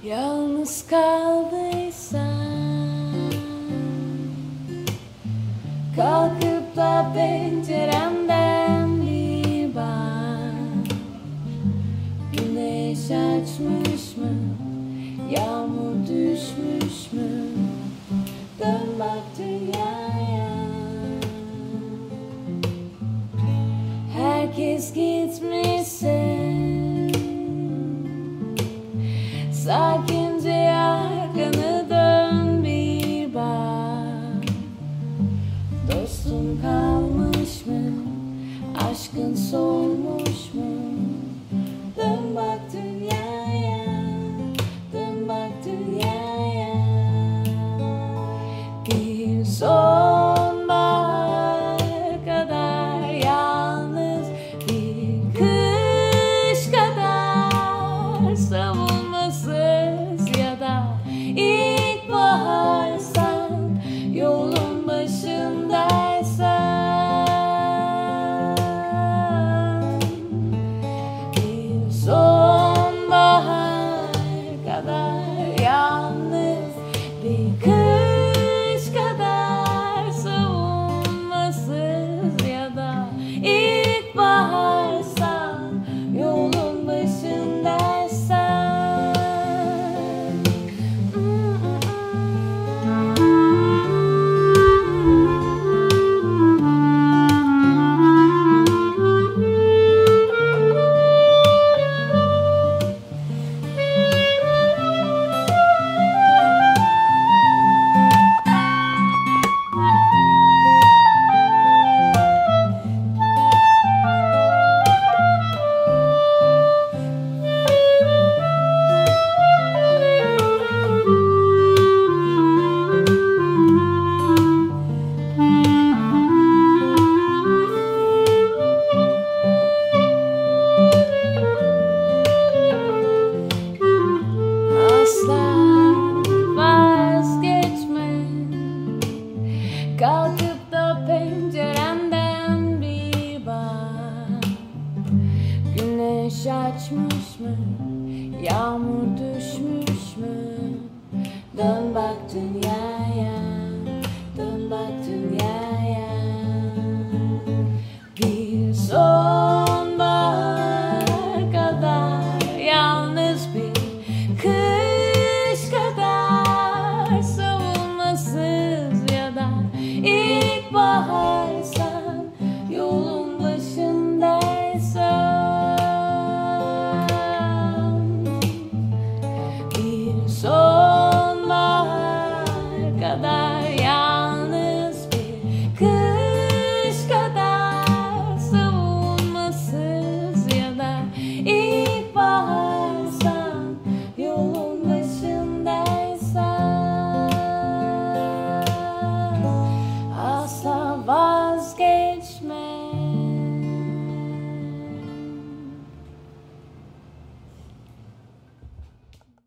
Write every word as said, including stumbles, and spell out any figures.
Yalnız kaldıysan, kalkıp da penceremden bir bak. Güneş açmış mı, yağmur düşmüş mü? Dön bak dünyaya. Herkes gitmişse sakince arkanı dön bir bak. Dostun kalmış mı? Aşkın solmuş mu? Dön bak dünyaya, dön bak dünyaya. Bir sonbahar kadar yalnız, bir kış kadar savunmasız, ya da ilkbaharsan, yolun başındaysan. Bir sonbahar kadar yalnız, bir kış kadar savunmasız, ya da ilkbaharsan, yolun başındaysan. Asla vazgeçme, kalkıp da penceremden bir bak. Güneş açmış mı, yağmur düşmüş mü? Dön bak dünya.